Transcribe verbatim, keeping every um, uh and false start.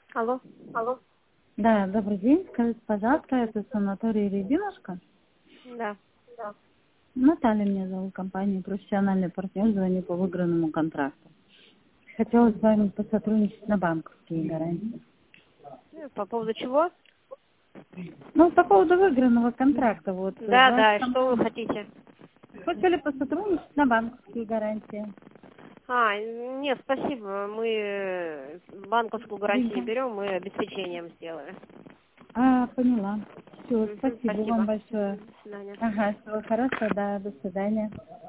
Алло. Алло. Да, добрый день. Скажите, пожалуйста, это санаторий «Рябинушка»? Да. Да. Наталья меня зовут, компания «Профессиональный партнер», звоню по выигранному контракту. Хотела с вами посотрудничать на банковские гарантии. Ну, По поводу чего? Ну, по поводу выигранного контракта, вот, Да, ваша да, и что вы компания. хотите? Хотели посотрудничать на банковские гарантии. А, нет, спасибо. Мы э, банковскую гарантию не Деньги. берем, мы обеспечением сделаем. А, поняла. Все, Мгм, спасибо вам спасибо. большое. Мгм, До свидания. Ага, всего хорошего, да, до свидания.